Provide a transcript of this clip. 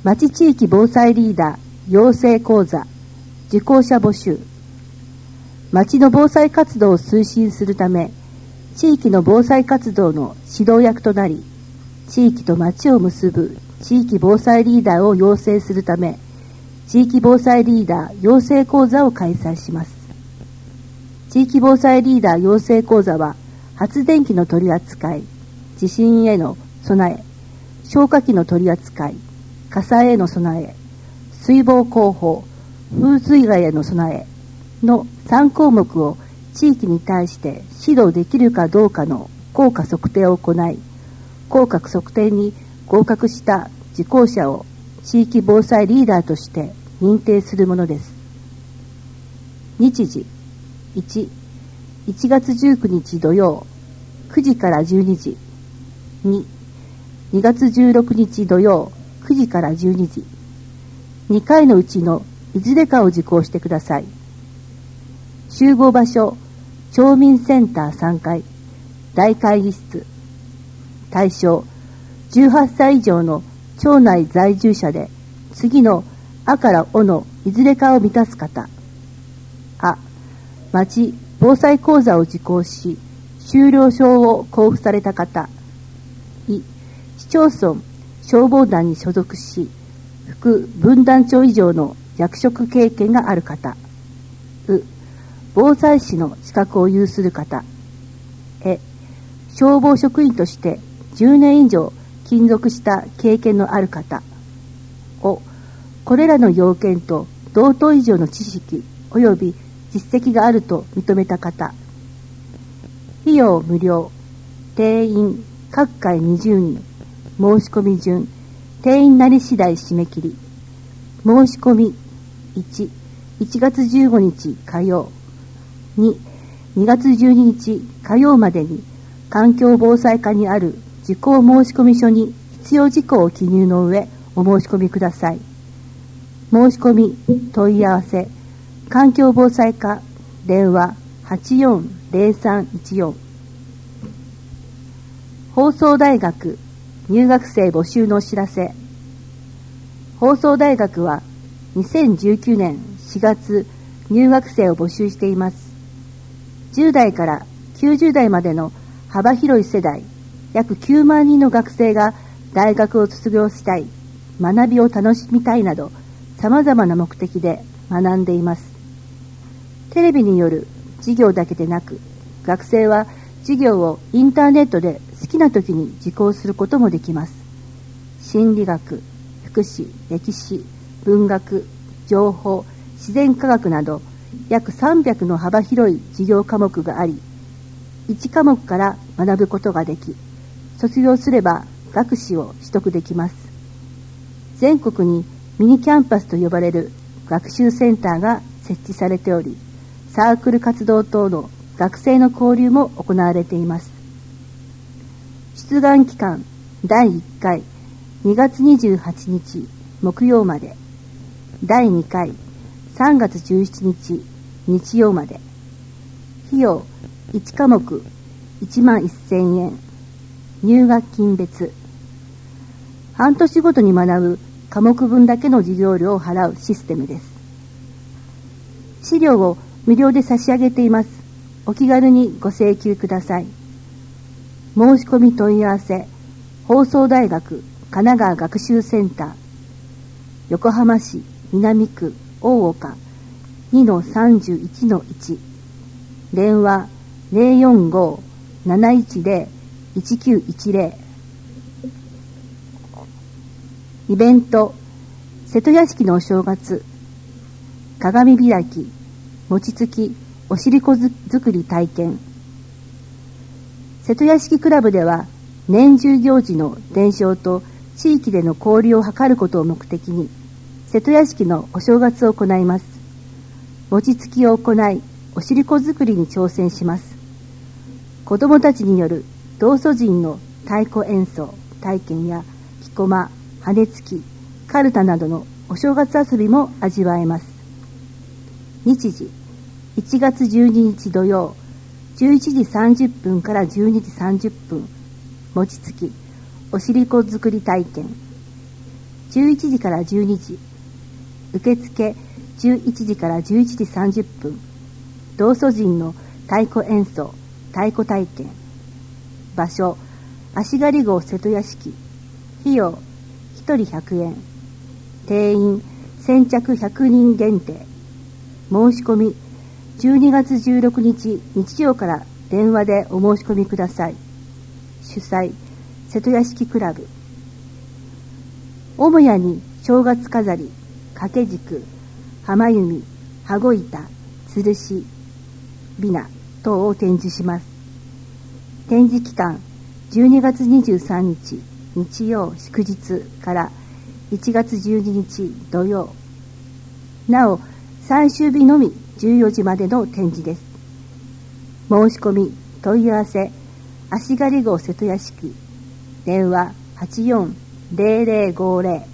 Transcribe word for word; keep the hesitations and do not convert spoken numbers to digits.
町地域防災リーダー養成講座受講者募集。町の防災活動を推進するため、地域の防災活動の指導役となり、地域と町を結ぶ地域防災リーダーを養成するため、地域防災リーダー養成講座を開催します。地域防災リーダー養成講座は、発電機の取り扱い、地震への備え、消火器の取り扱い、火災への備え、水防工法、風水害への備えのさん項目を地域に対して指導できるかどうかの効果測定を行い、効果測定に合格した受講者を地域防災リーダーとして認定するものです。日時いち、いちがつじゅうくにち土曜くじからじゅうにじ、に、にがつじゅうろくにち土曜くじからじゅうにじ、にかいのうちのいずれかを受講してください。集合場所、町民センターさんがい、大会議室。対象、じゅうはっさい以上の町内在住者で、次のあからおのいずれかを満たす方。あ、町防災講座を受講し、修了証を交付された方。い、市町村消防団に所属し、副分団長以上の役職経験がある方。う、防災士の資格を有する方。え、消防職員としてじゅうねん以上勤続した経験のある方。お、これらの要件と同等以上の知識及び実績があると認めた方。費用無料。定員各回にじゅうにん。申し込み順。定員なり次第締め切り。申し込みいち、いちがつじゅうごにち火曜。に、にがつじゅうににち火曜までに環境防災課にある受講申込書に必要事項を記入の上お申し込みください。申し込み問い合わせ環境防災課電話 はちよんぜろさんいちよん。放送大学入学生募集のお知らせ。放送大学はにせんじゅうきゅうねんしがつ入学生を募集しています。じゅうだいからきゅうじゅうだいまでの幅広い世代約きゅうまんにんの学生が大学を卒業したい、学びを楽しみたいなどさまざまな目的で学んでいます。テレビによる授業だけでなく、学生は授業をインターネットで好きな時に受講することもできます。心理学、福祉、歴史、文学、情報、自然科学など約さんびゃくの幅広い授業科目があり、いちかもくから学ぶことができ、卒業すれば学士を取得できます。全国にミニキャンパスと呼ばれる学習センターが設置されており、サークル活動等の学生の交流も行われています。出願期間だいいっかいにがつにじゅうはちにち木曜まで、だいにかいさんがつじゅうしちにち日曜まで。費用いちかもくいちまんせんえん。入学金別。半年ごとに学ぶ科目分だけの授業料を払うシステムです。資料を無料で差し上げています。お気軽にご請求ください。申し込み問い合わせ、放送大学神奈川学習センター、横浜市南区大岡 にのさんじゅういちのいち、電話 ゼロよんご なないちゼロ いちきゅういちゼロ。イベント、瀬戸屋敷のお正月、鏡開き、餅つき、おしりこ作り体験。瀬戸屋敷クラブでは、年中行事の伝承と地域での交流を図ることを目的に、瀬戸屋敷のお正月を行います。餅つきを行い、おしりこ作りに挑戦します。子どもたちによる道祖神の太鼓演奏体験や木駒、羽つき、かるたなどのお正月遊びも味わえます。日時、いちがつじゅうににち土曜、じゅういちじさんじゅっぷんからじゅうにじさんじゅっぷん、餅つき、おしりこ作り体験。 じゅういちじからじゅうにじ、受付じゅういちじからじゅういちじさんじゅっぷん、道祖神の太鼓演奏、太鼓体験。場所、足刈号瀬戸屋敷。費用、ひとりひゃくえん。定員、先着ひゃくにん限定。申し込み、じゅうにがつじゅうろくにち日曜から電話でお申し込みください。主催、瀬戸屋敷クラブ。母屋に正月飾り、掛け軸、浜弓、羽子板、吊るし、びな等を展示します。展示期間、じゅうにがつにじゅうさんにち日曜祝日からいちがつじゅうににち土曜。なお、最終日のみじゅうよじまでの展示です。申し込み、問い合わせ、足刈号瀬戸屋敷。電話はちよんゼロゼロごゼロ